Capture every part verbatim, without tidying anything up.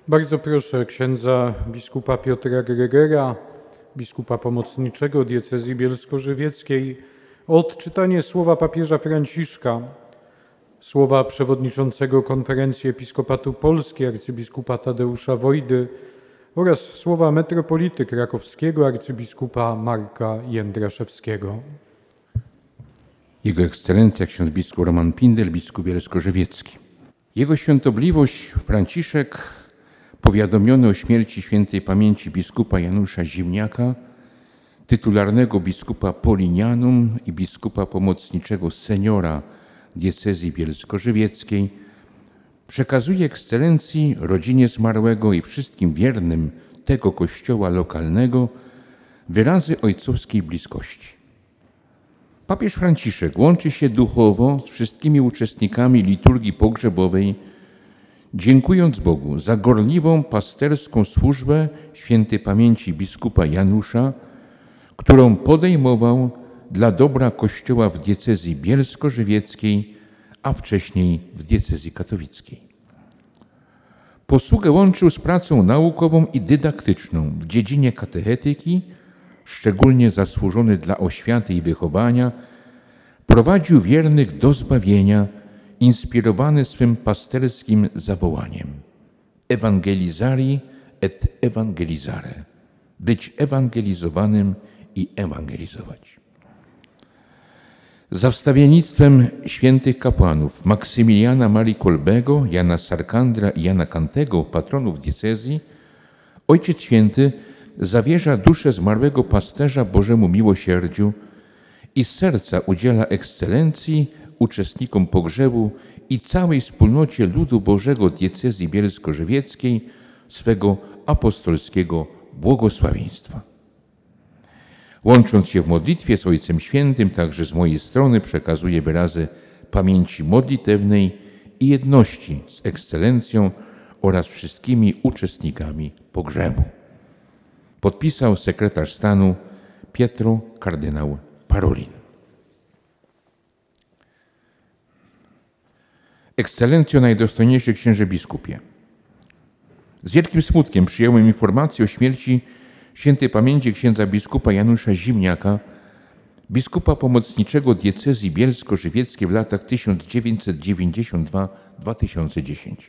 Bardzo proszę księdza biskupa Piotra Gregera, biskupa pomocniczego diecezji bielsko-żywieckiej, o odczytanie słowa papieża Franciszka, słowa przewodniczącego Konferencji Episkopatu Polski arcybiskupa Tadeusza Wojdy oraz słowa metropolity krakowskiego arcybiskupa Marka Jędraszewskiego. Jego Ekscelencja ksiądz biskup Roman Pindel, biskup bielsko-żywiecki. Jego Świętobliwość Franciszek, powiadomiony o śmierci świętej pamięci biskupa Janusza Ziemniaka, tytularnego biskupa Polinianum i biskupa pomocniczego seniora diecezji bielsko-żywieckiej, przekazuje Ekscelencji, rodzinie zmarłego i wszystkim wiernym tego kościoła lokalnego wyrazy ojcowskiej bliskości. Papież Franciszek łączy się duchowo z wszystkimi uczestnikami liturgii pogrzebowej, dziękując Bogu za gorliwą pasterską służbę świętej pamięci biskupa Janusza, którą podejmował dla dobra Kościoła w diecezji bielsko-żywieckiej, a wcześniej w diecezji katowickiej. Posługę łączył z pracą naukową i dydaktyczną w dziedzinie katechetyki, szczególnie zasłużony dla oświaty i wychowania, prowadził wiernych do zbawienia, inspirowany swym pasterskim zawołaniem evangelizari et evangelizare, być ewangelizowanym i ewangelizować. Za wstawiennictwem świętych kapłanów Maksymiliana Marii Kolbego, Jana Sarkandra i Jana Kantego, patronów diecezji, Ojciec Święty zawierza duszę zmarłego pasterza Bożemu miłosierdziu i z serca udziela Ekscelencji, uczestnikom pogrzebu i całej wspólnocie ludu Bożego diecezji bielsko-żywieckiej swego apostolskiego błogosławieństwa. Łącząc się w modlitwie z Ojcem Świętym, także z mojej strony przekazuję wyrazy pamięci modlitewnej i jedności z Ekscelencją oraz wszystkimi uczestnikami pogrzebu. Podpisał sekretarz stanu Pietro kardynał Parolin. Ekscelencjo, najdostojniejszy księże biskupie, z wielkim smutkiem przyjąłem informację o śmierci świętej pamięci księdza biskupa Janusza Ziemniaka, biskupa pomocniczego diecezji bielsko-żywieckiej w latach tysiąc dziewięćset dziewięćdziesiąt dwa do dwa tysiące dziesiątego.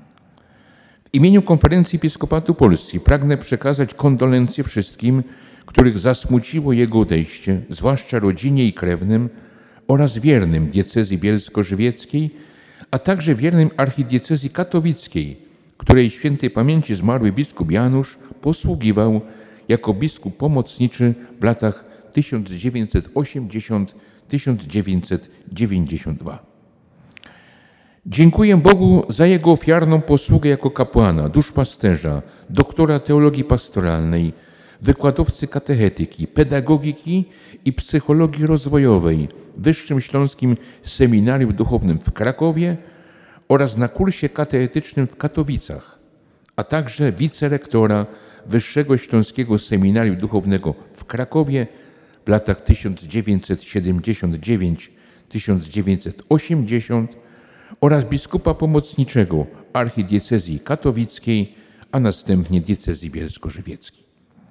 W imieniu Konferencji Episkopatu Polski pragnę przekazać kondolencje wszystkim, których zasmuciło jego odejście, zwłaszcza rodzinie i krewnym oraz wiernym diecezji bielsko-żywieckiej, a także wiernym archidiecezji katowickiej, której świętej pamięci zmarły biskup Janusz posługiwał jako biskup pomocniczy w latach tysiąc dziewięćset osiemdziesiątym do tysiąc dziewięćset dziewięćdziesiątego drugiego. Dziękuję Bogu za jego ofiarną posługę jako kapłana, duszpasterza, doktora teologii pastoralnej, wykładowcy katechetyki, pedagogiki i psychologii rozwojowej w Wyższym Śląskim Seminarium Duchownym w Krakowie oraz na kursie katechetycznym w Katowicach, a także wicerektora Wyższego Śląskiego Seminarium Duchownego w Krakowie w latach tysiąc dziewięćset siedemdziesiątym dziewiątym do tysiąc dziewięćset osiemdziesiątego oraz biskupa pomocniczego archidiecezji katowickiej, a następnie diecezji bielsko-żywieckiej.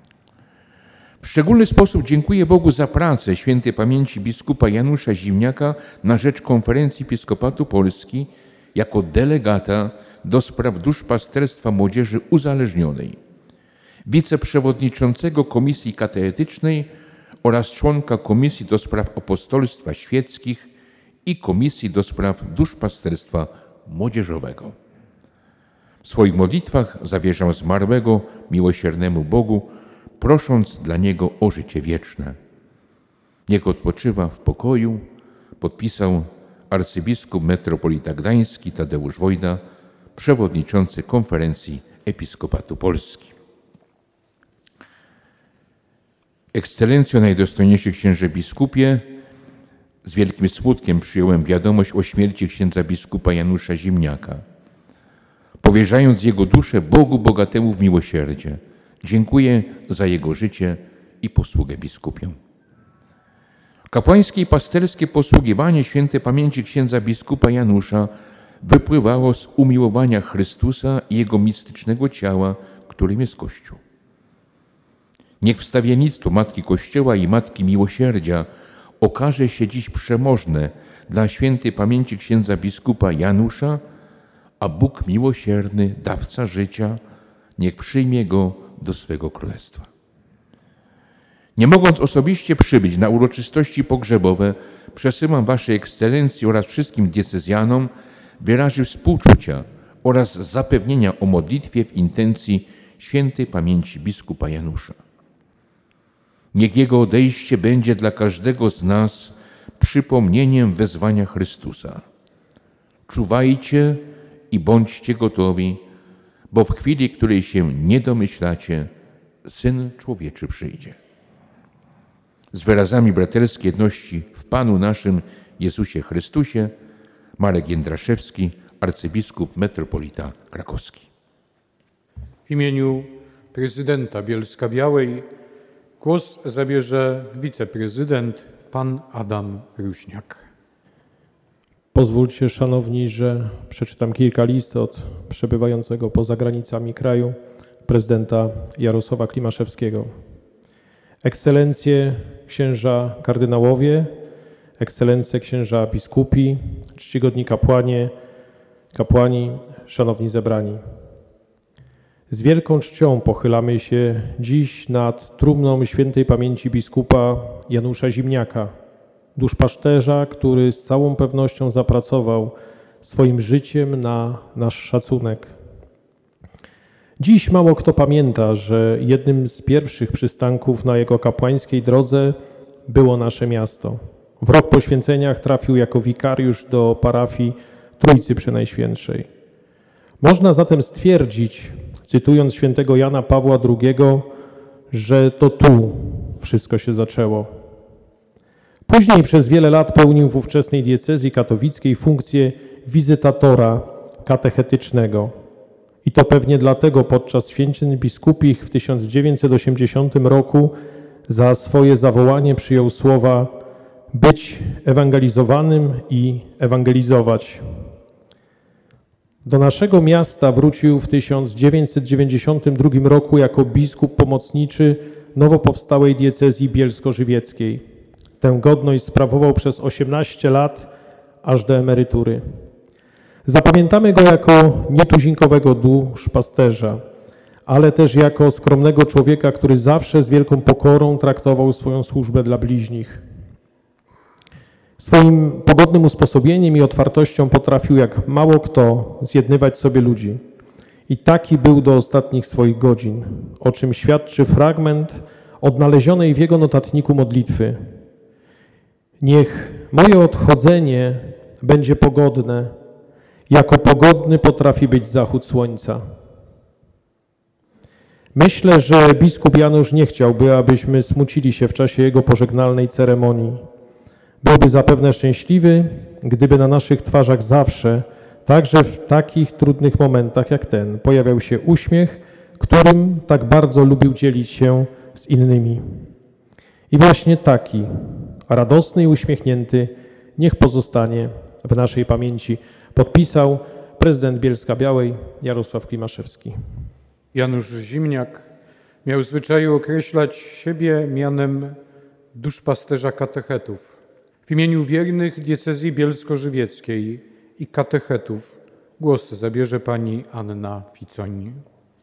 W szczególny sposób dziękuję Bogu za pracę świętej pamięci biskupa Janusza Ziemniaka na rzecz Konferencji Episkopatu Polski jako delegata do spraw duszpasterstwa młodzieży uzależnionej, wiceprzewodniczącego Komisji Katechetycznej oraz członka Komisji do Spraw Apostolstwa Świeckich i Komisji do Spraw Duszpasterstwa Młodzieżowego. W swoich modlitwach zawierzam zmarłego miłosiernemu Bogu, prosząc dla niego o życie wieczne. Niech odpoczywa w pokoju, podpisał arcybiskup metropolita gdański Tadeusz Wojda, przewodniczący Konferencji Episkopatu Polski. Ekscelencjo, najdostojniejszy księże biskupie, z wielkim smutkiem przyjąłem wiadomość o śmierci księdza biskupa Janusza Ziemniaka, powierzając jego duszę Bogu bogatemu w miłosierdzie. Dziękuję za jego życie i posługę biskupią. Kapłańskie i pasterskie posługiwanie świętej pamięci księdza biskupa Janusza wypływało z umiłowania Chrystusa i Jego mistycznego ciała, którym jest Kościół. Niech wstawiennictwo Matki Kościoła i Matki Miłosierdzia okaże się dziś przemożne dla świętej pamięci księdza biskupa Janusza, a Bóg miłosierny, dawca życia, niech przyjmie go do swego królestwa. Nie mogąc osobiście przybyć na uroczystości pogrzebowe, przesyłam Waszej Ekscelencji oraz wszystkim diecezjanom wyrazy współczucia oraz zapewnienia o modlitwie w intencji świętej pamięci biskupa Janusza. Niech jego odejście będzie dla każdego z nas przypomnieniem wezwania Chrystusa. Czuwajcie i bądźcie gotowi, bo w chwili, której się nie domyślacie, Syn Człowieczy przyjdzie. Z wyrazami braterskiej jedności w Panu naszym Jezusie Chrystusie, Marek Jędraszewski, arcybiskup metropolita krakowski. W imieniu prezydenta Bielska-Białej głos zabierze wiceprezydent pan Adam Ruśniak. Pozwólcie, szanowni, że przeczytam kilka list od przebywającego poza granicami kraju prezydenta Jarosława Klimaszewskiego. Ekscelencje księża kardynałowie, ekscelencje księża biskupi, czcigodni kapłanie, kapłani, szanowni zebrani. Z wielką czcią pochylamy się dziś nad trumną świętej pamięci biskupa Janusza Zimniaka, duszpasterza, który z całą pewnością zapracował swoim życiem na nasz szacunek. Dziś mało kto pamięta, że jednym z pierwszych przystanków na jego kapłańskiej drodze było nasze miasto. W rok po święceniach trafił jako wikariusz do parafii Trójcy Przenajświętszej. Można zatem stwierdzić, cytując świętego Jana Pawła drugiego, że to tu wszystko się zaczęło. Później przez wiele lat pełnił w ówczesnej diecezji katowickiej funkcję wizytatora katechetycznego. I to pewnie dlatego podczas święceń biskupich w tysiąc dziewięćset osiemdziesiątym roku za swoje zawołanie przyjął słowa być ewangelizowanym i ewangelizować. Do naszego miasta wrócił w tysiąc dziewięćset dziewięćdziesiątym drugim roku jako biskup pomocniczy nowo powstałej diecezji bielsko-żywieckiej. Tę godność sprawował przez osiemnaście lat, aż do emerytury. Zapamiętamy go jako nietuzinkowego duszpasterza, ale też jako skromnego człowieka, który zawsze z wielką pokorą traktował swoją służbę dla bliźnich. Swoim pogodnym usposobieniem i otwartością potrafił jak mało kto zjednywać sobie ludzi. I taki był do ostatnich swoich godzin, o czym świadczy fragment odnalezionej w jego notatniku modlitwy. Niech moje odchodzenie będzie pogodne, jako pogodny potrafi być zachód słońca. Myślę, że biskup Janusz nie chciałby, abyśmy smucili się w czasie jego pożegnalnej ceremonii. Byłby zapewne szczęśliwy, gdyby na naszych twarzach zawsze, także w takich trudnych momentach jak ten, pojawiał się uśmiech, którym tak bardzo lubił dzielić się z innymi. I właśnie taki, radosny i uśmiechnięty, niech pozostanie w naszej pamięci. Podpisał prezydent Bielska-Białej Jarosław Klimaszewski. Janusz Zimniak miał zwyczaju określać siebie mianem duszpasterza katechetów. W imieniu wiernych diecezji bielsko-żywieckiej i katechetów głos zabierze pani Anna Ficoń.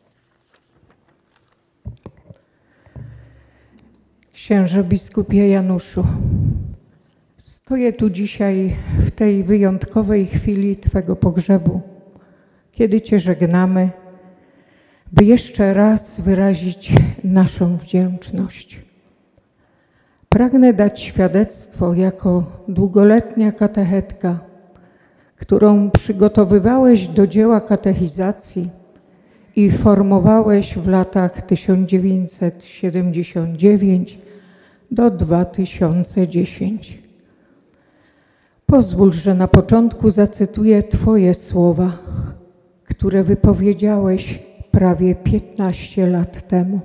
Księże biskupie Januszu, stoję tu dzisiaj w tej wyjątkowej chwili Twego pogrzebu, kiedy Cię żegnamy, by jeszcze raz wyrazić naszą wdzięczność. Pragnę dać świadectwo jako długoletnia katechetka, którą przygotowywałeś do dzieła katechizacji i formowałeś w latach tysiąc dziewięćset siedemdziesiąt dziewięć do dwa tysiące dziesięć. Pozwól, że na początku zacytuję Twoje słowa, które wypowiedziałeś prawie piętnaście lat temu.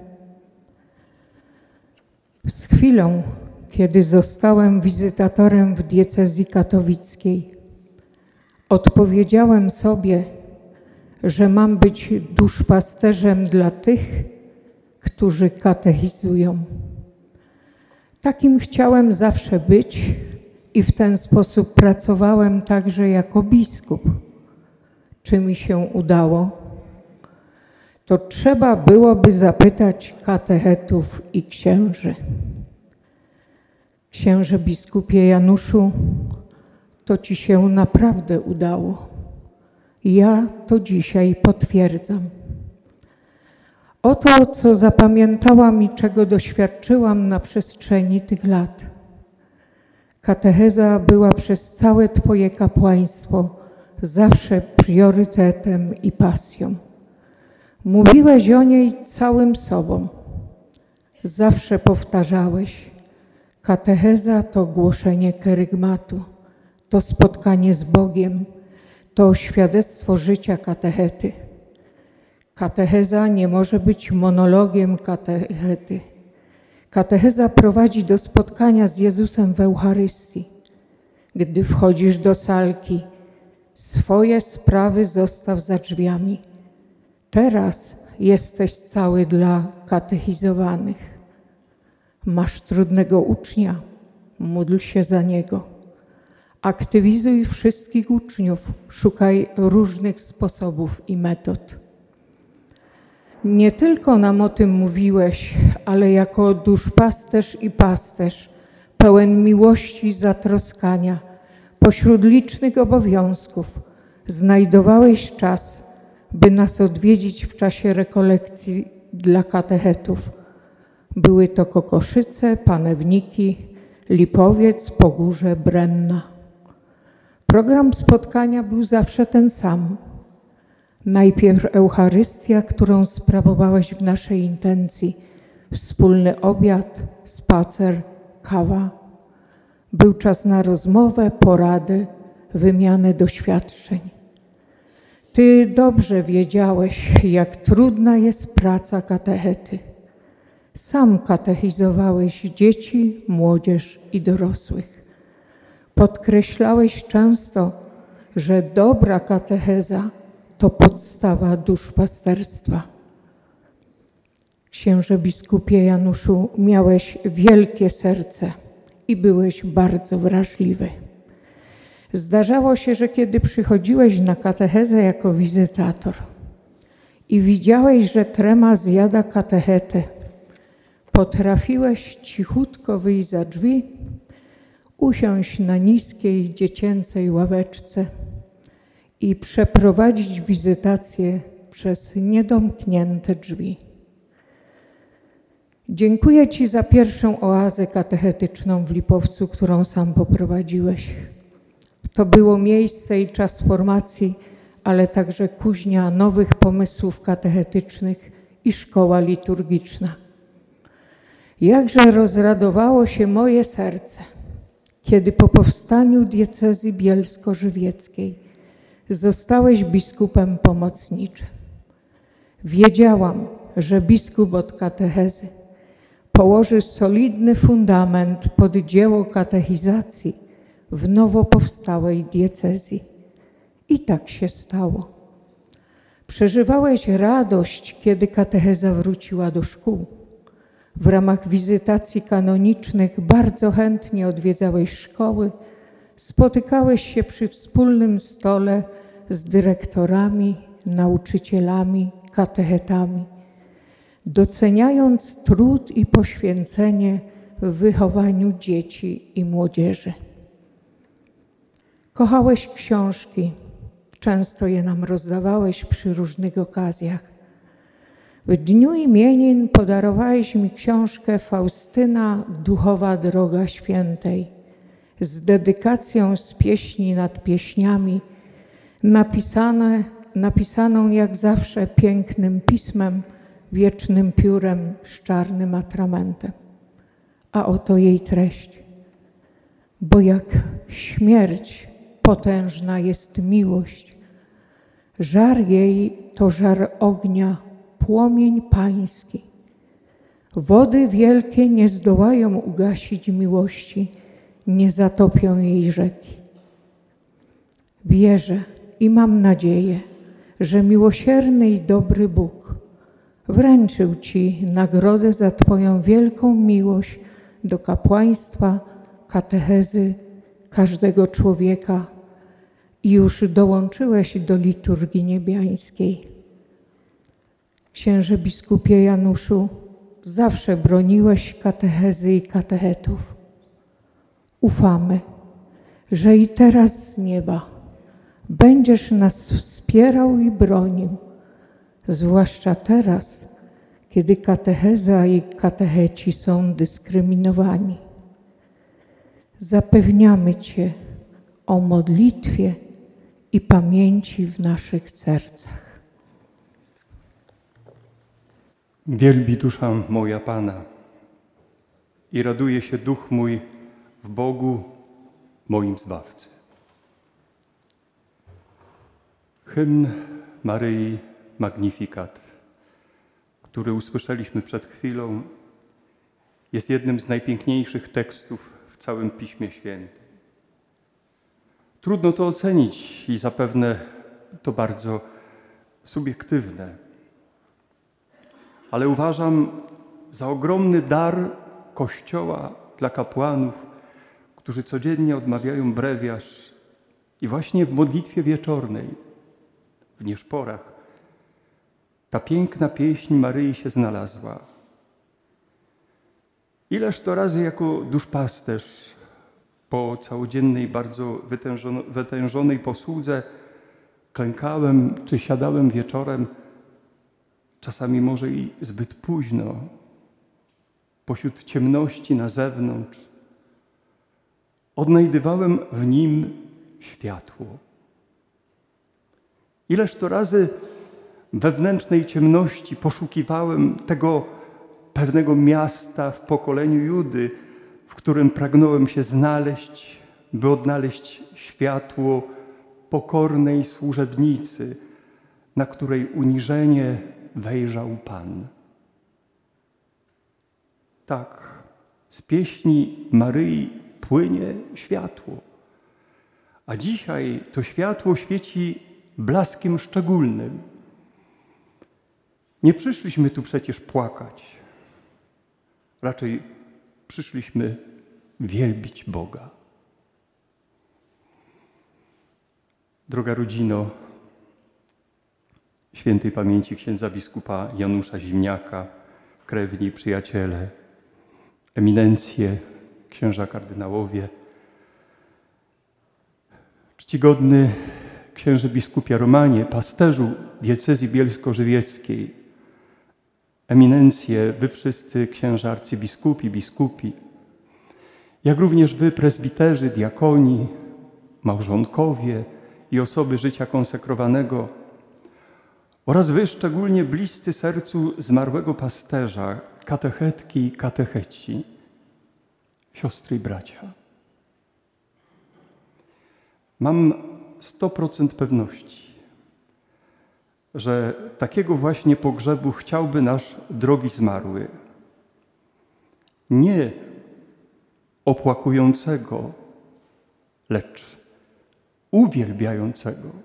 Z chwilą, kiedy zostałem wizytatorem w diecezji katowickiej, odpowiedziałem sobie, że mam być duszpasterzem dla tych, którzy katechizują. Takim chciałem zawsze być i w ten sposób pracowałem także jako biskup. Czy mi się udało? To trzeba byłoby zapytać katechetów i księży. Księże biskupie Januszu, to ci się naprawdę udało. Ja to dzisiaj potwierdzam. Oto, co zapamiętałam i czego doświadczyłam na przestrzeni tych lat. Katecheza była przez całe Twoje kapłaństwo zawsze priorytetem i pasją. Mówiłeś o niej całym sobą. Zawsze powtarzałeś: katecheza to głoszenie kerygmatu, to spotkanie z Bogiem, to świadectwo życia katechety. Katecheza nie może być monologiem katechety. Katecheza prowadzi do spotkania z Jezusem w Eucharystii. Gdy wchodzisz do salki, swoje sprawy zostaw za drzwiami. Teraz jesteś cały dla katechizowanych. Masz trudnego ucznia, módl się za niego. Aktywizuj wszystkich uczniów, szukaj różnych sposobów i metod. Nie tylko nam o tym mówiłeś, ale jako duszpasterz i pasterz, pełen miłości i zatroskania, pośród licznych obowiązków, znajdowałeś czas, by nas odwiedzić w czasie rekolekcji dla katechetów. Były to Kokoszyce, Panewniki, Lipowiec, Pogórze, Brenna. Program spotkania był zawsze ten sam. Najpierw Eucharystia, którą sprawowałeś w naszej intencji, wspólny obiad, spacer, kawa. Był czas na rozmowę, poradę, wymianę doświadczeń. Ty dobrze wiedziałeś, jak trudna jest praca katechety. Sam katechizowałeś dzieci, młodzież i dorosłych. Podkreślałeś często, że dobra katecheza to podstawa duszpasterstwa. Księże biskupie Januszu, miałeś wielkie serce i byłeś bardzo wrażliwy. Zdarzało się, że kiedy przychodziłeś na katechezę jako wizytator i widziałeś, że trema zjada katechetę, potrafiłeś cichutko wyjść za drzwi, usiąść na niskiej dziecięcej ławeczce i przeprowadzić wizytację przez niedomknięte drzwi. Dziękuję Ci za pierwszą oazę katechetyczną w Lipowcu, którą sam poprowadziłeś. To było miejsce i czas formacji, ale także kuźnia nowych pomysłów katechetycznych i szkoła liturgiczna. Jakże rozradowało się moje serce, kiedy po powstaniu diecezji bielsko-żywieckiej zostałeś biskupem pomocniczym. Wiedziałam, że biskup od katechezy położy solidny fundament pod dzieło katechizacji w nowo powstałej diecezji. I tak się stało. Przeżywałeś radość, kiedy katecheza wróciła do szkół. W ramach wizytacji kanonicznych bardzo chętnie odwiedzałeś szkoły, spotykałeś się przy wspólnym stole z dyrektorami, nauczycielami, katechetami, doceniając trud i poświęcenie w wychowaniu dzieci i młodzieży. Kochałeś książki, często je nam rozdawałeś przy różnych okazjach. W dniu imienin podarowałeś mi książkę Faustyna, Duchowa droga świętej, z dedykacją z pieśni nad pieśniami, napisane, napisaną jak zawsze pięknym pismem, wiecznym piórem z czarnym atramentem. A oto jej treść. Bo jak śmierć potężna jest miłość, żar jej to żar ognia, płomień pański. Wody wielkie nie zdołają ugasić miłości, nie zatopią jej rzeki. Wierzę i mam nadzieję, że miłosierny i dobry Bóg wręczył Ci nagrodę za Twoją wielką miłość do kapłaństwa, katechezy każdego człowieka i już dołączyłeś do liturgii niebiańskiej. Księże biskupie Januszu, zawsze broniłeś katechezy i katechetów. Ufamy, że i teraz z nieba będziesz nas wspierał i bronił, zwłaszcza teraz, kiedy katecheza i katecheci są dyskryminowani. Zapewniamy Cię o modlitwie i pamięci w naszych sercach. Wielbi dusza moja Pana i raduje się duch mój w Bogu, moim Zbawcy. Hymn Maryi Magnificat, który usłyszeliśmy przed chwilą, jest jednym z najpiękniejszych tekstów w całym Piśmie Świętym. Trudno to ocenić i zapewne to bardzo subiektywne, ale uważam za ogromny dar Kościoła dla kapłanów, którzy codziennie odmawiają brewiarz i właśnie w modlitwie wieczornej, w nieszporach, ta piękna pieśń Maryi się znalazła. Ileż to razy jako duszpasterz po całodziennej, bardzo wytężonej posłudze klękałem czy siadałem wieczorem, czasami może i zbyt późno, pośród ciemności na zewnątrz. Odnajdywałem w nim światło. Ileż to razy w wewnętrznej ciemności poszukiwałem tego pewnego miasta w pokoleniu Judy, w którym pragnąłem się znaleźć, by odnaleźć światło pokornej służebnicy, na której uniżenie wejrzał Pan. Tak, z pieśni Maryi płynie światło, a dzisiaj to światło świeci blaskiem szczególnym. Nie przyszliśmy tu przecież płakać, raczej przyszliśmy wielbić Boga. Droga rodzino, świętej pamięci księdza biskupa Janusza Zimniaka, krewni, przyjaciele, eminencje, księża kardynałowie, czcigodny księże biskupie Romanie, pasterzu diecezji bielsko-żywieckiej, eminencje, wy wszyscy księża arcybiskupi, biskupi, jak również wy prezbiterzy, diakoni, małżonkowie i osoby życia konsekrowanego oraz wy szczególnie bliscy sercu zmarłego pasterza, katechetki i katecheci, siostry i bracia. Mam sto procent pewności, że takiego właśnie pogrzebu chciałby nasz drogi zmarły. Nie opłakującego, lecz uwielbiającego.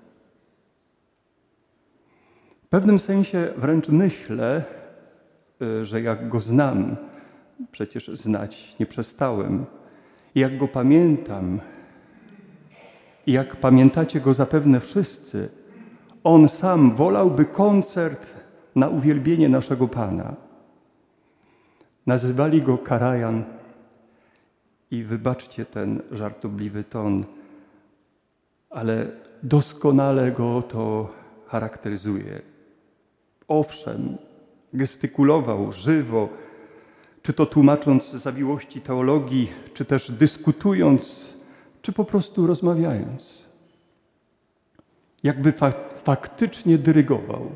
W pewnym sensie wręcz myślę, że jak go znam, przecież znać nie przestałem, i jak go pamiętam, i jak pamiętacie go zapewne wszyscy, on sam wolałby koncert na uwielbienie naszego Pana. Nazywali go Karajan i wybaczcie ten żartobliwy ton, ale doskonale go to charakteryzuje. Owszem, gestykulował żywo, czy to tłumacząc zawiłości teologii, czy też dyskutując, czy po prostu rozmawiając. Jakby fa- faktycznie dyrygował.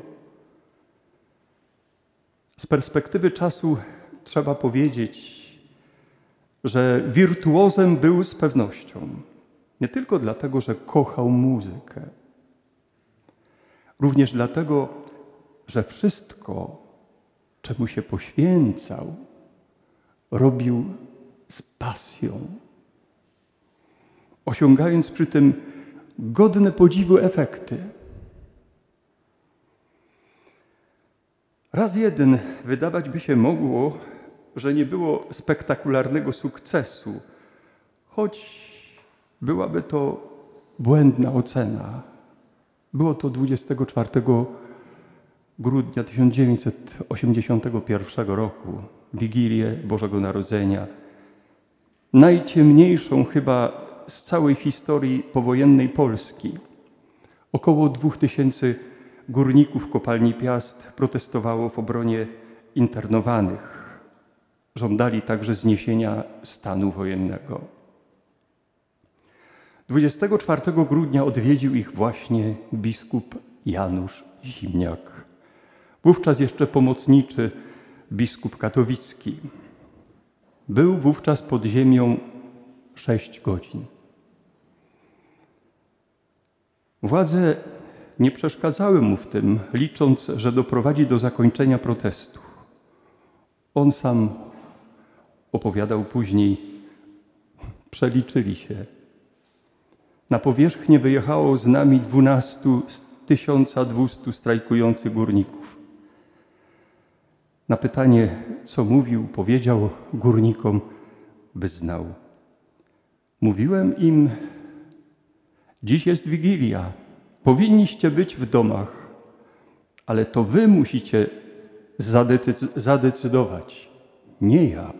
Z perspektywy czasu trzeba powiedzieć, że wirtuozem był z pewnością. Nie tylko dlatego, że kochał muzykę. Również dlatego, że wszystko, czemu się poświęcał, robił z pasją. Osiągając przy tym godne podziwu efekty. Raz jeden wydawać by się mogło, że nie było spektakularnego sukcesu, choć byłaby to błędna ocena. Było to dwudziestego czwartego grudnia tysiąc dziewięćset osiemdziesiątego pierwszego roku, Wigilię Bożego Narodzenia. Najciemniejszą chyba z całej historii powojennej Polski. Około dwóch tysięcy górników kopalni Piast protestowało w obronie internowanych. Żądali także zniesienia stanu wojennego. dwudziestego czwartego grudnia odwiedził ich właśnie biskup Janusz Zimniak, wówczas jeszcze pomocniczy biskup katowicki. Był wówczas pod ziemią sześć godzin. Władze nie przeszkadzały mu w tym, licząc, że doprowadzi do zakończenia protestu. On sam opowiadał później, przeliczyli się. Na powierzchnię wyjechało z nami dwunastu z tysiąca dwustu strajkujących górników. Na pytanie, co mówił, powiedział górnikom, wyznał. Mówiłem im, dziś jest Wigilia, powinniście być w domach, ale to wy musicie zadecy- zadecydować, nie ja.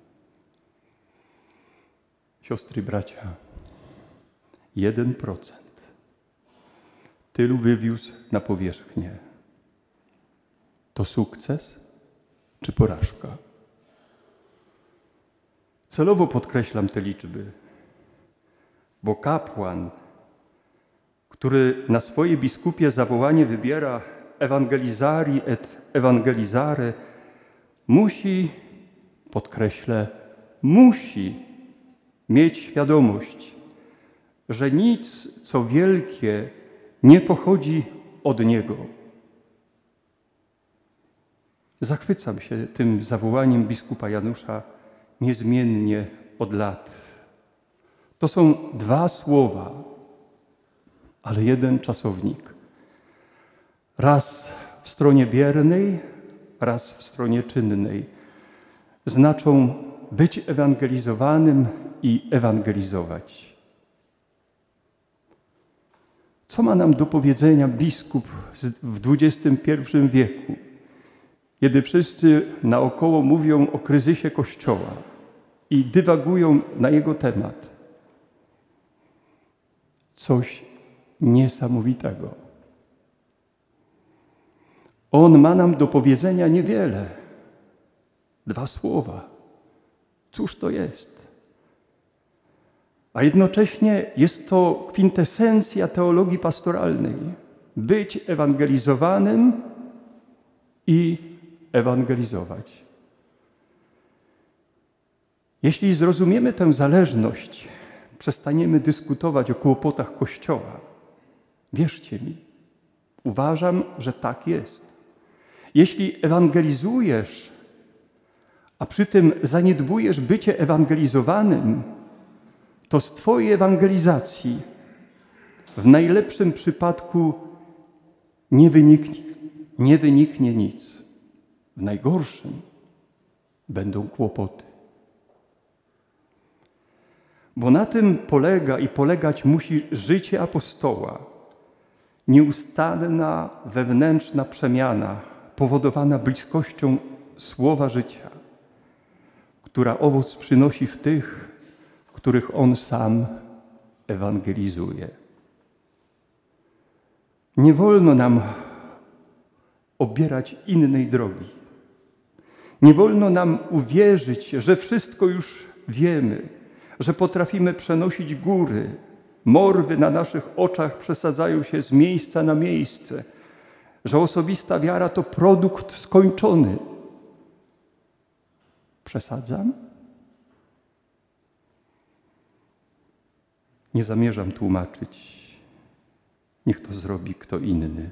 Siostry i bracia, jeden procent. Tylu wywiózł na powierzchnię. To sukces czy porażka? Celowo podkreślam te liczby, bo kapłan, który na swoje biskupie zawołanie wybiera evangelizari et evangelizare, musi, podkreślę, musi mieć świadomość, że nic, co wielkie, nie pochodzi od niego. Zachwycam się tym zawołaniem biskupa Janusza niezmiennie od lat. To są dwa słowa, ale jeden czasownik. Raz w stronie biernej, raz w stronie czynnej. Znaczą być ewangelizowanym i ewangelizować. Co ma nam do powiedzenia biskup w dwudziestym pierwszym wieku, kiedy wszyscy naokoło mówią o kryzysie Kościoła i dywagują na jego temat? Coś niesamowitego. On ma nam do powiedzenia niewiele. Dwa słowa. Cóż to jest? A jednocześnie jest to kwintesencja teologii pastoralnej. Być ewangelizowanym i ewangelizować. Jeśli zrozumiemy tę zależność, przestaniemy dyskutować o kłopotach Kościoła. Wierzcie mi, uważam, że tak jest. Jeśli ewangelizujesz, a przy tym zaniedbujesz bycie ewangelizowanym, to z twojej ewangelizacji w najlepszym przypadku nie wyniknie, nie wyniknie nic. W najgorszym będą kłopoty. Bo na tym polega i polegać musi życie apostoła. Nieustanna wewnętrzna przemiana powodowana bliskością słowa życia, która owoc przynosi w tych, których on sam ewangelizuje. Nie wolno nam obierać innej drogi. Nie wolno nam uwierzyć, że wszystko już wiemy, że potrafimy przenosić góry. Morwy na naszych oczach przesadzają się z miejsca na miejsce, że osobista wiara to produkt skończony. Przesadzam? Nie zamierzam tłumaczyć. Niech to zrobi kto inny.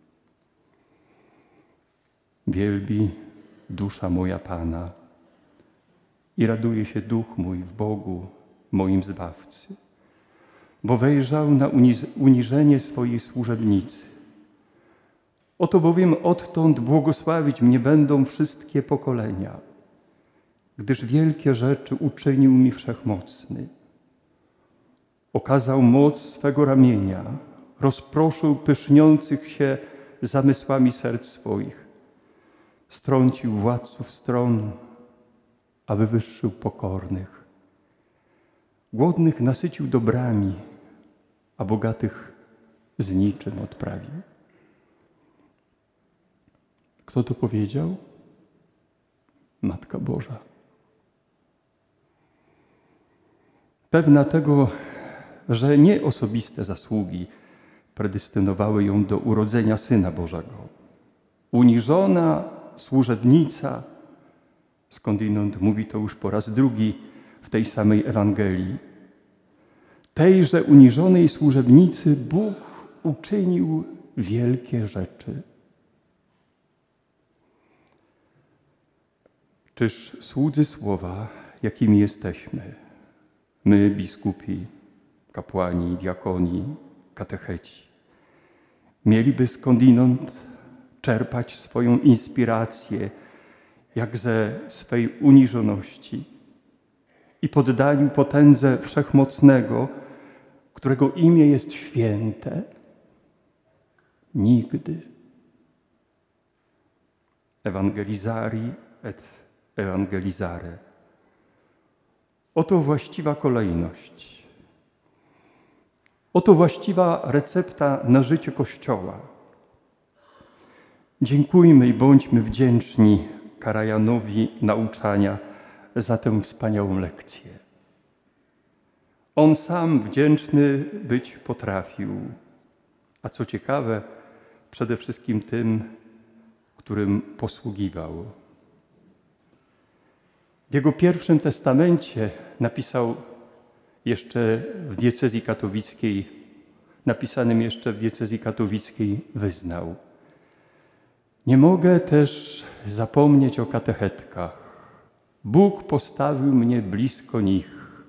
Wielbi dusza moja Pana i raduje się duch mój w Bogu, moim Zbawcy, bo wejrzał na uniżenie swojej służebnicy. Oto bowiem odtąd błogosławić mnie będą wszystkie pokolenia, gdyż wielkie rzeczy uczynił mi Wszechmocny. Okazał moc swego ramienia, rozproszył pyszniących się zamysłami serc swoich, strącił władców stron, a wywyższył pokornych. Głodnych nasycił dobrami, a bogatych z niczym odprawił. Kto to powiedział? Matka Boża. Pewna tego, że nie osobiste zasługi predestynowały ją do urodzenia Syna Bożego. Uniżona służebnica, skądinąd mówi to już po raz drugi w tej samej Ewangelii. Tejże uniżonej służebnicy Bóg uczynił wielkie rzeczy. Czyż słudzy słowa, jakimi jesteśmy, my, biskupi, kapłani, diakoni, katecheci, mieliby skądinąd czerpać swoją inspirację, jak ze swej uniżoności i poddaniu potędze Wszechmocnego, którego imię jest święte? Nigdy. Evangelizari et evangelizare. Oto właściwa kolejność. Oto właściwa recepta na życie Kościoła. Dziękujmy i bądźmy wdzięczni Karajanowi nauczania za tę wspaniałą lekcję. On sam wdzięczny być potrafił, a co ciekawe, przede wszystkim tym, którym posługiwał. W jego pierwszym testamencie napisał jeszcze w diecezji katowickiej, napisanym jeszcze w diecezji katowickiej wyznał: nie mogę też zapomnieć o katechetkach. Bóg postawił mnie blisko nich,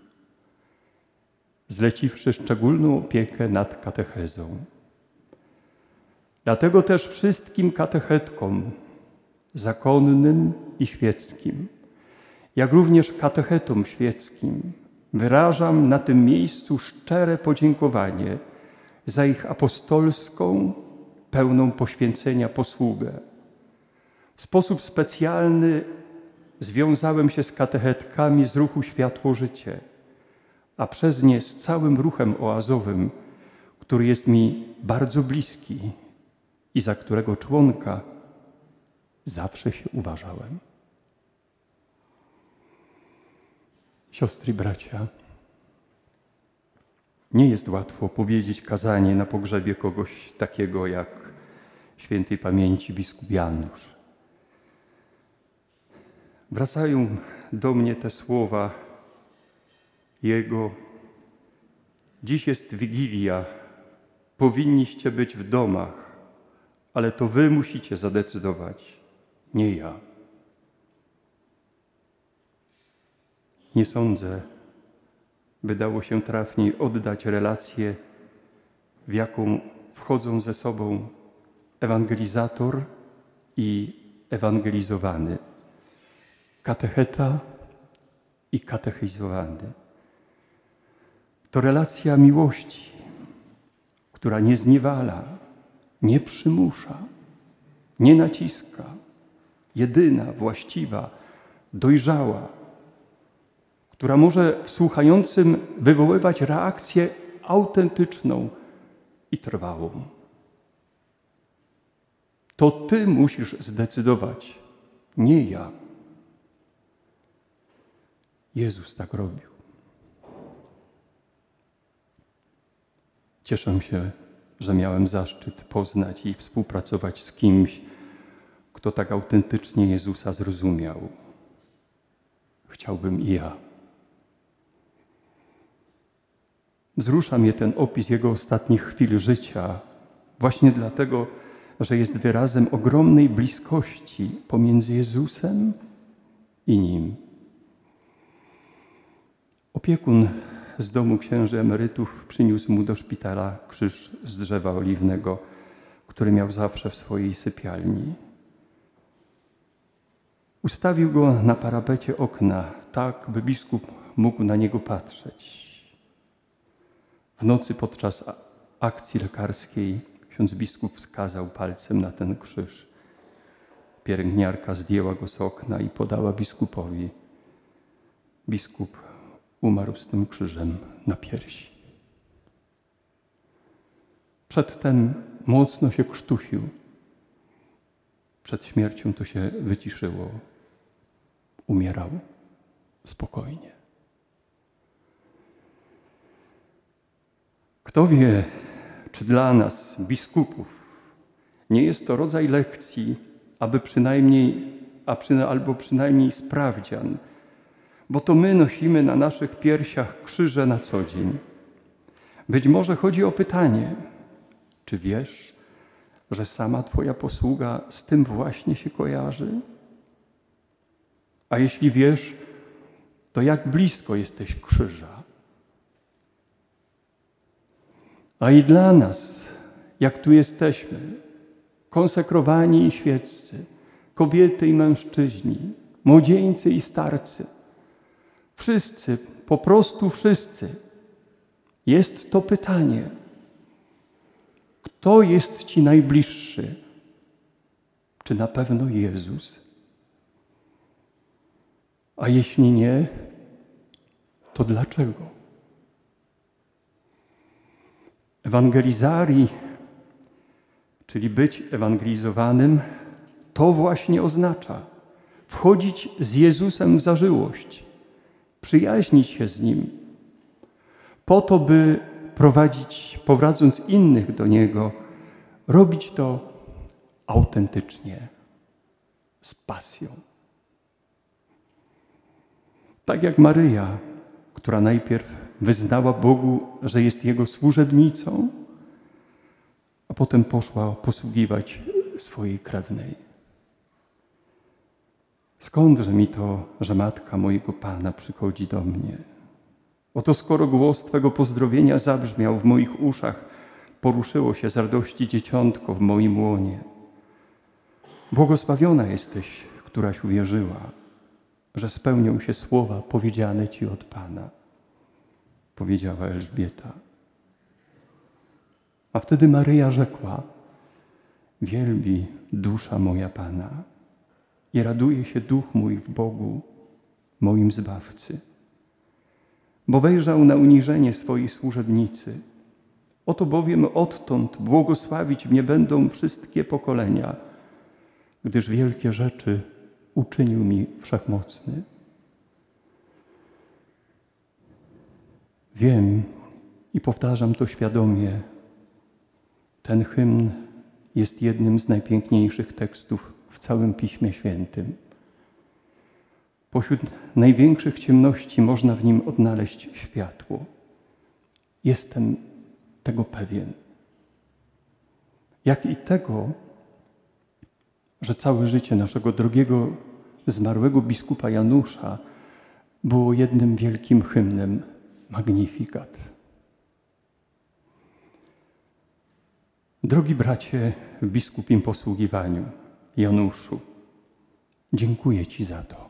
zleciwszy szczególną opiekę nad katechezą. Dlatego też wszystkim katechetkom, zakonnym i świeckim, jak również katechetom świeckim, wyrażam na tym miejscu szczere podziękowanie za ich apostolską, pełną poświęcenia posługę. W sposób specjalny związałem się z katechetkami z ruchu Światło Życie, a przez nie z całym ruchem oazowym, który jest mi bardzo bliski i za którego członka zawsze się uważałem. Siostry i bracia, nie jest łatwo powiedzieć kazanie na pogrzebie kogoś takiego jak świętej pamięci biskup Janusz. Wracają do mnie te słowa jego: dziś jest Wigilia, powinniście być w domach, ale to wy musicie zadecydować, nie ja. Nie sądzę, by dało się trafniej oddać relację, w jaką wchodzą ze sobą ewangelizator i ewangelizowany, katecheta i katechizowany. To relacja miłości, która nie zniewala, nie przymusza, nie naciska, jedyna, właściwa, dojrzała, która może w słuchającym wywoływać reakcję autentyczną i trwałą. To ty musisz zdecydować, nie ja. Jezus tak robił. Cieszę się, że miałem zaszczyt poznać i współpracować z kimś, kto tak autentycznie Jezusa zrozumiał. Chciałbym i ja. Wzrusza mnie ten opis jego ostatnich chwil życia, właśnie dlatego, że jest wyrazem ogromnej bliskości pomiędzy Jezusem i Nim. Opiekun z domu księży emerytów przyniósł mu do szpitala krzyż z drzewa oliwnego, który miał zawsze w swojej sypialni. Ustawił go na parapecie okna, tak by biskup mógł na niego patrzeć. W nocy podczas akcji lekarskiej ksiądz biskup wskazał palcem na ten krzyż. Pielęgniarka zdjęła go z okna i podała biskupowi. Biskup umarł z tym krzyżem na piersi. Przedtem mocno się krztusił. Przed śmiercią to się wyciszyło. Umierał spokojnie. Kto wie, czy dla nas, biskupów, nie jest to rodzaj lekcji, aby przynajmniej, a przy, albo przynajmniej sprawdzian, bo to my nosimy na naszych piersiach krzyże na co dzień. Być może chodzi o pytanie, czy wiesz, że sama Twoja posługa z tym właśnie się kojarzy? A jeśli wiesz, to jak blisko jesteś krzyża? A i dla nas, jak tu jesteśmy, konsekrowani i świeccy, kobiety i mężczyźni, młodzieńcy i starcy, wszyscy, po prostu wszyscy, jest to pytanie, kto jest Ci najbliższy? Czy na pewno Jezus? A jeśli nie, to dlaczego? Ewangelizarii, czyli być ewangelizowanym, to właśnie oznacza wchodzić z Jezusem w zażyłość, przyjaźnić się z Nim, po to, by prowadzić, prowadząc innych do Niego, robić to autentycznie, z pasją. Tak jak Maryja, która najpierw wyznała Bogu, że jest Jego służebnicą, a potem poszła posługiwać swojej krewnej. Skądże mi to, że matka mojego Pana przychodzi do mnie? Oto skoro głos Twego pozdrowienia zabrzmiał w moich uszach, poruszyło się z radości dzieciątko w moim łonie. Błogosławiona jesteś, któraś uwierzyła, że spełnią się słowa powiedziane Ci od Pana, powiedziała Elżbieta. A wtedy Maryja rzekła, wielbi dusza moja Pana i raduje się duch mój w Bogu, moim Zbawcy, bo wejrzał na uniżenie swojej służebnicy. Oto bowiem odtąd błogosławić mnie będą wszystkie pokolenia, gdyż wielkie rzeczy uczynił mi Wszechmocny. Wiem i powtarzam to świadomie, ten hymn jest jednym z najpiękniejszych tekstów w całym Piśmie Świętym. Pośród największych ciemności można w nim odnaleźć światło. Jestem tego pewien. Jak i tego, że całe życie naszego drogiego, zmarłego biskupa Janusza było jednym wielkim hymnem Magnificat. Drogi bracie w biskupim posługiwaniu, Januszu, dziękuję Ci za to.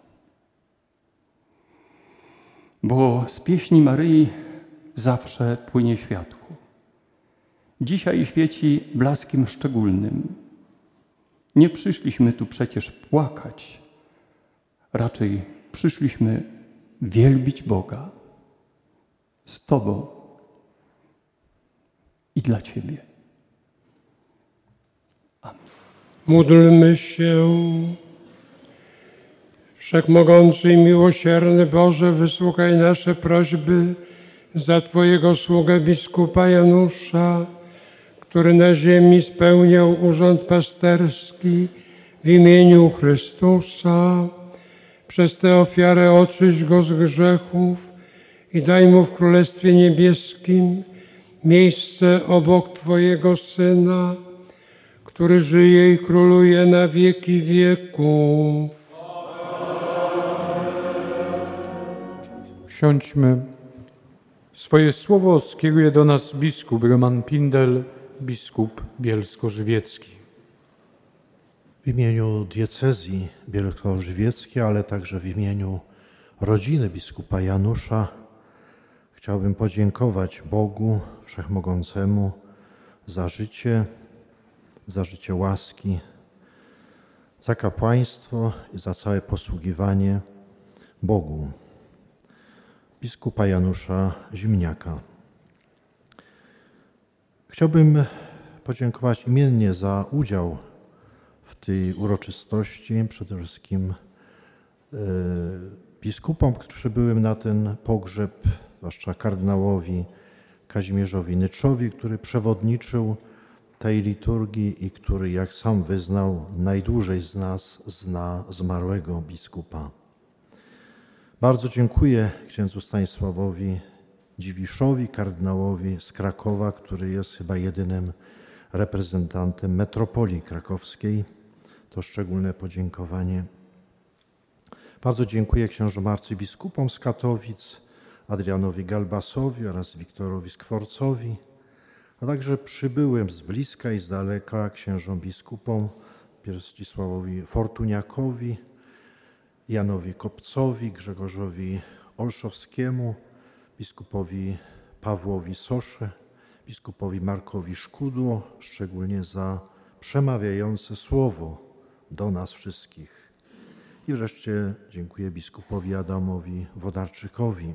Bo z pieśni Maryi zawsze płynie światło. Dzisiaj świeci blaskiem szczególnym. Nie przyszliśmy tu przecież płakać, raczej przyszliśmy wielbić Boga z Tobą i dla Ciebie. Amen. Módlmy się. Wszechmogący i miłosierny Boże, wysłuchaj nasze prośby za Twojego sługę biskupa Janusza, który na ziemi spełniał urząd pasterski w imieniu Chrystusa. Przez tę ofiarę oczyść go z grzechów i daj mu w Królestwie Niebieskim miejsce obok Twojego Syna, który żyje i króluje na wieki wieków. Siądźmy. Siądźmy. Swoje słowo skieruje do nas biskup Roman Pindel, biskup bielsko-żywiecki. W imieniu diecezji bielsko-żywieckiej, ale także w imieniu rodziny biskupa Janusza chciałbym podziękować Bogu Wszechmogącemu za życie, za życie łaski, za kapłaństwo i za całe posługiwanie Bogu. Biskupa Janusza Zimniaka. Chciałbym podziękować imiennie za udział w tej uroczystości, przede wszystkim biskupom, którzy były na ten pogrzeb, zwłaszcza kardynałowi Kazimierzowi Nyczowi, który przewodniczył tej liturgii i który, jak sam wyznał, najdłużej z nas zna zmarłego biskupa. Bardzo dziękuję księdzu Stanisławowi Dziwiszowi, kardynałowi z Krakowa, który jest chyba jedynym reprezentantem metropolii krakowskiej. To szczególne podziękowanie. Bardzo dziękuję księżom arcybiskupom z Katowic, Adrianowi Galbasowi oraz Wiktorowi Skworcowi, a także przybyłym z bliska i z daleka księżom biskupom Pierzcisławowi Fortuniakowi, Janowi Kopcowi, Grzegorzowi Olszowskiemu, biskupowi Pawłowi Sosze, biskupowi Markowi Szkudło, szczególnie za przemawiające słowo do nas wszystkich. I wreszcie dziękuję biskupowi Adamowi Wodarczykowi.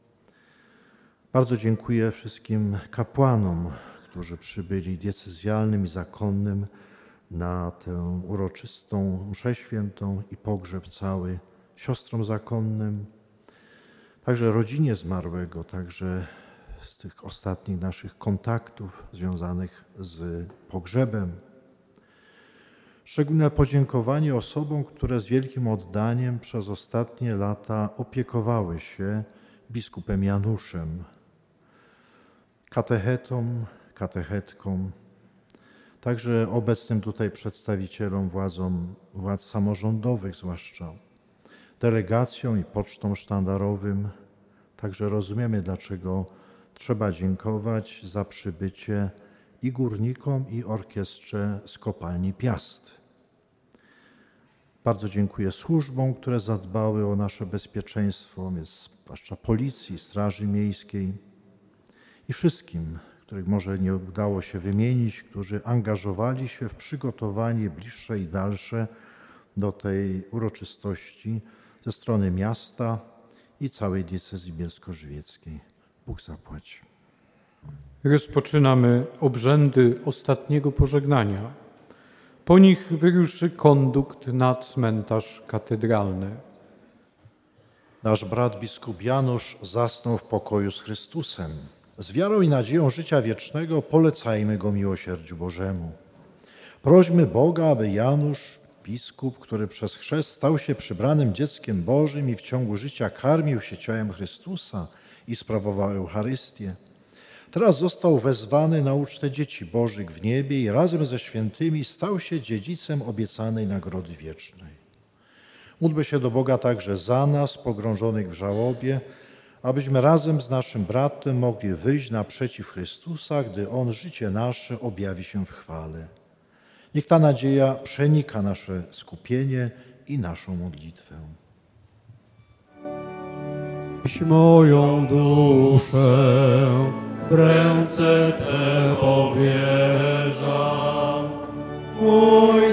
Bardzo dziękuję wszystkim kapłanom, którzy przybyli diecezjalnym i zakonnym na tę uroczystą mszę świętą i pogrzeb cały, siostrom zakonnym, także rodzinie zmarłego, także z tych ostatnich naszych kontaktów związanych z pogrzebem. Szczególne podziękowanie osobom, które z wielkim oddaniem przez ostatnie lata opiekowały się biskupem Januszem, katechetom, katechetkom, także obecnym tutaj przedstawicielom władzom, władz samorządowych zwłaszcza, delegacjom i pocztom sztandarowym. Także rozumiemy, dlaczego trzeba dziękować za przybycie i górnikom, i orkiestrze z kopalni Piast. Bardzo dziękuję służbom, które zadbały o nasze bezpieczeństwo, zwłaszcza Policji, Straży Miejskiej i wszystkim, których może nie udało się wymienić, którzy angażowali się w przygotowanie bliższe i dalsze do tej uroczystości ze strony miasta i całej diecezji bielsko-żywieckiej. Bóg zapłać. Rozpoczynamy obrzędy ostatniego pożegnania. Po nich wyruszy kondukt na cmentarz katedralny. Nasz brat biskup Janusz zasnął w pokoju z Chrystusem. Z wiarą i nadzieją życia wiecznego polecajmy go miłosierdziu Bożemu. Prośmy Boga, aby Janusz, biskup, który przez chrzest stał się przybranym dzieckiem Bożym i w ciągu życia karmił się ciałem Chrystusa i sprawował Eucharystię, teraz został wezwany na ucztę dzieci Bożych w niebie i razem ze świętymi stał się dziedzicem obiecanej nagrody wiecznej. Módlmy się do Boga także za nas, pogrążonych w żałobie, abyśmy razem z naszym bratem mogli wyjść naprzeciw Chrystusa, gdy On życie nasze objawi się w chwale. Niech ta nadzieja przenika nasze skupienie i naszą modlitwę. Moją duszę w ręce Te powierzam, mój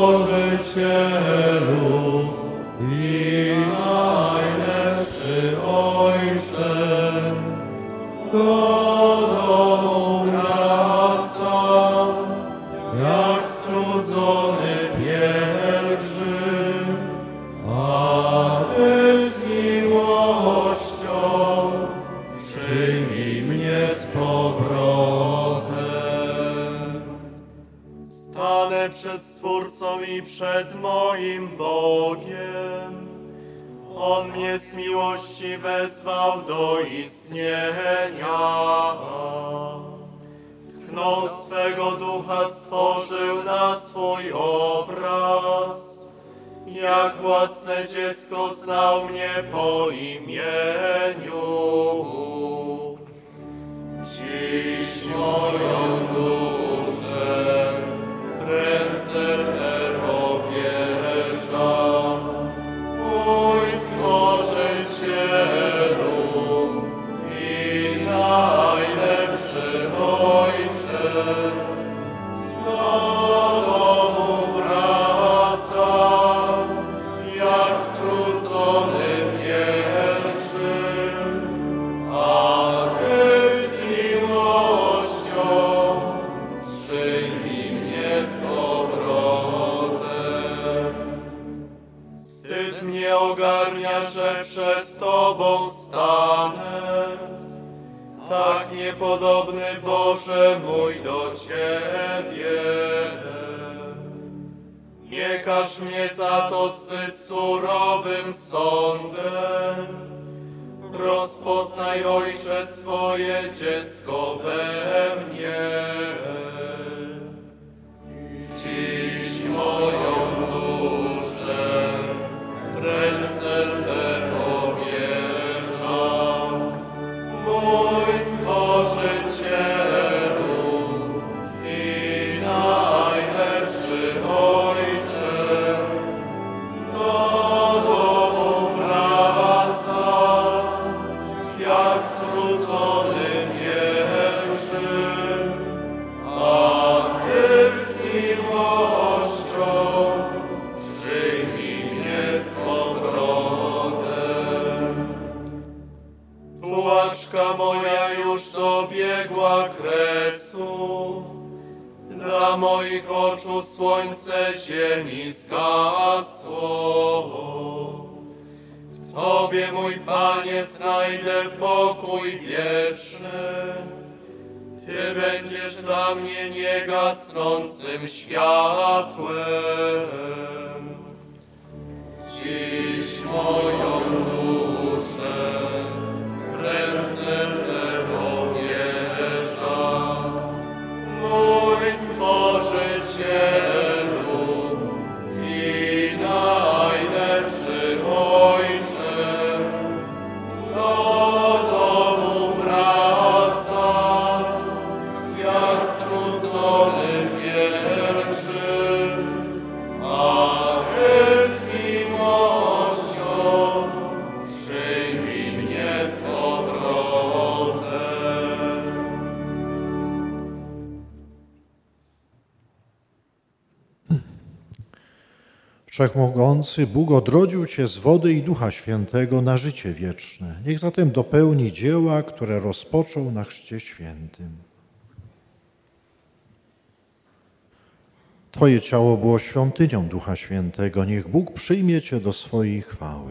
Stworzycielu i najlepszy Ojcze. Do domu wracam, jak strudzony pielgrzym, a Ty z miłością przyjmij mnie z powrotem. Stanę przed Stwórcą i przed moim Bogiem. On mnie z miłości wezwał do istnienia. Tchnął swego ducha, stworzył na swój obraz. Jak własne dziecko znał mnie po imieniu. Dziś moją duszę w ręce Twe powierzam. Mój Stworzycielu i najlepszy Ojcze, do domu wracam, jak strudzony pielgrzym, a Ty z miłością przyjmij mnie z powrotem. Wstyd mnie ogarnia, że przed Tobą stanę, tak niepodobny, Boże mój, do Ciebie. Nie karz mnie za to zbyt surowym sądem. Rozpoznaj, Ojcze, swoje dziecko we mnie. Dziś moją duszę w ręce Twe powierzam. Mój Stworzycielu i najlepszy Ojcze, do domu wracam, jak strudzony pielgrzym, a Ty z miłością przyjmij mnie z powrotem. Tułaczka moja już dobiegła kresu, dla moich oczu słońce ziemi zgasło. W Tobie, mój Panie, znajdę pokój wieczny. Ty będziesz dla mnie niegasnącym światłem. Dziś moją duszę w ręce Twe powierzam. Mój Stworzycielu i najlepszy Ojcze, do domu wracam, jak strudzony pielgrzym, a Ty z miłością przyjmij mnie z powrotem. Wszechmogący Bóg odrodził Cię z wody i Ducha Świętego na życie wieczne. Niech zatem dopełni dzieła, które rozpoczął na Chrzcie Świętym. Twoje ciało było świątynią Ducha Świętego. Niech Bóg przyjmie Cię do swojej chwały.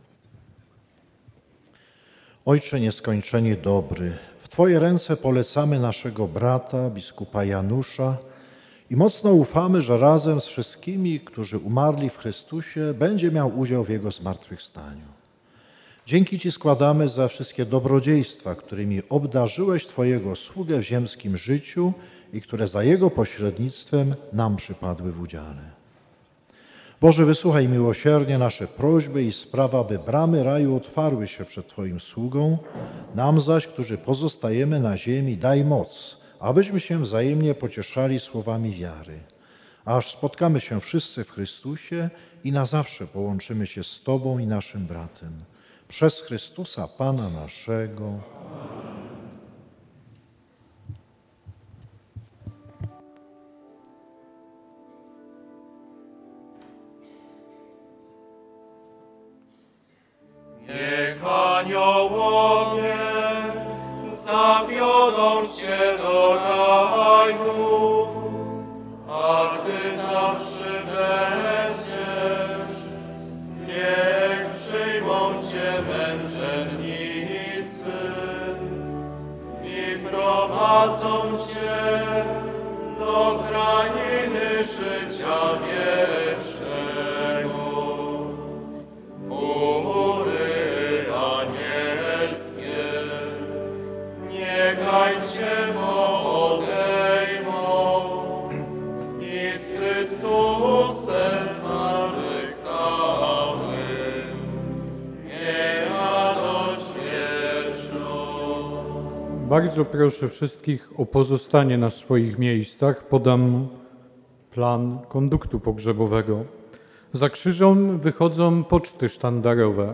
Ojcze nieskończenie dobry, w Twoje ręce polecamy naszego brata, biskupa Janusza, i mocno ufamy, że razem z wszystkimi, którzy umarli w Chrystusie, będzie miał udział w Jego zmartwychwstaniu. Dzięki Ci składamy za wszystkie dobrodziejstwa, którymi obdarzyłeś Twojego sługę w ziemskim życiu i które za Jego pośrednictwem nam przypadły w udziale. Boże, wysłuchaj miłosiernie nasze prośby i sprawa, by bramy raju otwarły się przed Twoim sługą. Nam zaś, którzy pozostajemy na ziemi, daj moc, abyśmy się wzajemnie pocieszali słowami wiary, aż spotkamy się wszyscy w Chrystusie i na zawsze połączymy się z Tobą i naszym bratem. Przez Chrystusa Pana naszego. Niech aniołowie zawiodą Cię do raju, a gdy tam przybędziesz, niech przyjmą Cię męczennicy Bardzo proszę wszystkich o pozostanie na swoich miejscach. Podam plan konduktu pogrzebowego. Za krzyżom wychodzą poczty sztandarowe.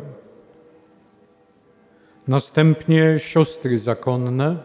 Następnie siostry zakonne,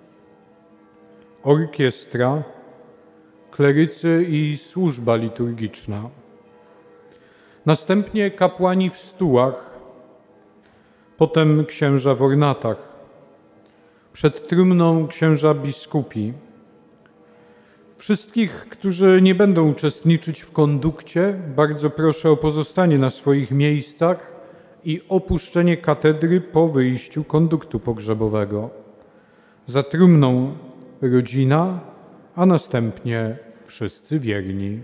orkiestra, klerycy i służba liturgiczna. Następnie kapłani w stułach, potem księża w ornatach. Przed trumną księża biskupi. Wszystkich, którzy nie będą uczestniczyć w kondukcie, bardzo proszę o pozostanie na swoich miejscach i opuszczenie katedry po wyjściu konduktu pogrzebowego. Za trumną rodzina, a następnie wszyscy wierni.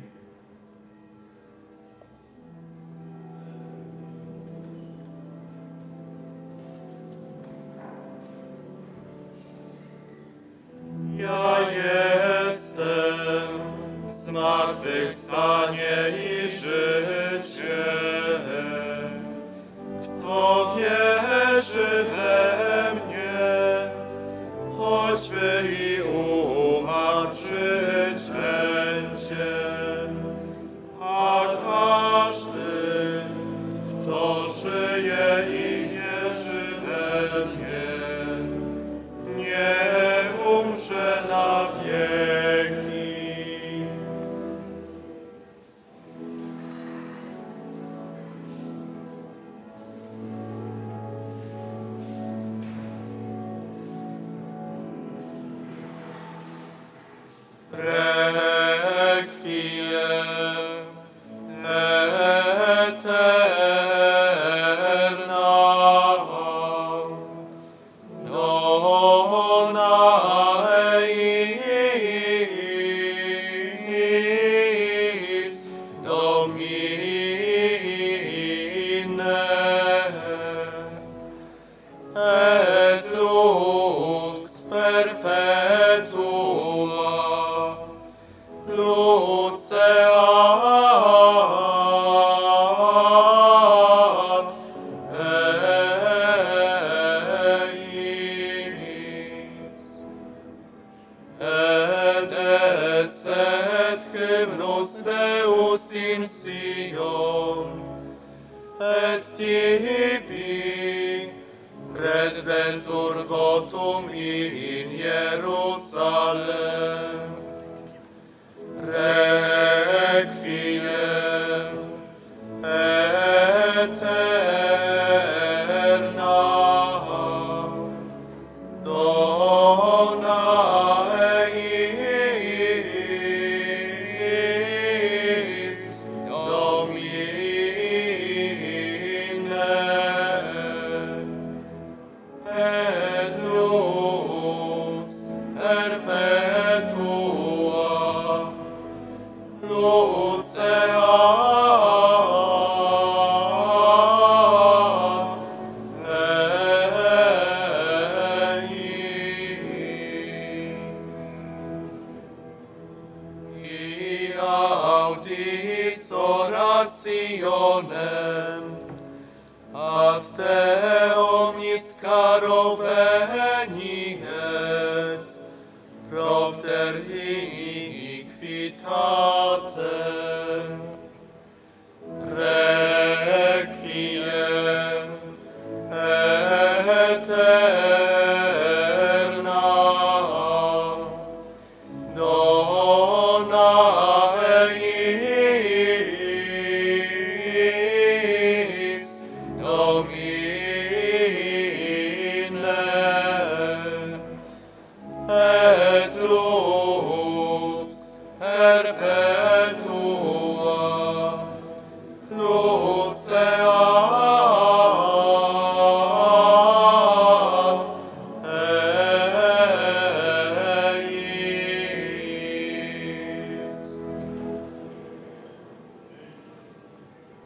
Ja jestem zmartwychwstanie i życie. Kto wierzy we mnie, choćby i umarł, żyć będzie. A każdy, kto żyje i wierzy we mnie, nie umrze na wieki. Requiem aeterna dona eis Domine et lux perpetua luceat eis. Et ecet hymnus Deus in Sion, et tibi reddentur votum in Jerusalem. Requiem aeterna dona eis Domine et lux perpetua luceat eis. I audis orationem ad te omnis caro veniet propter iniquitate. Requiem aeterna dona eis Domine et lux perpetua luceat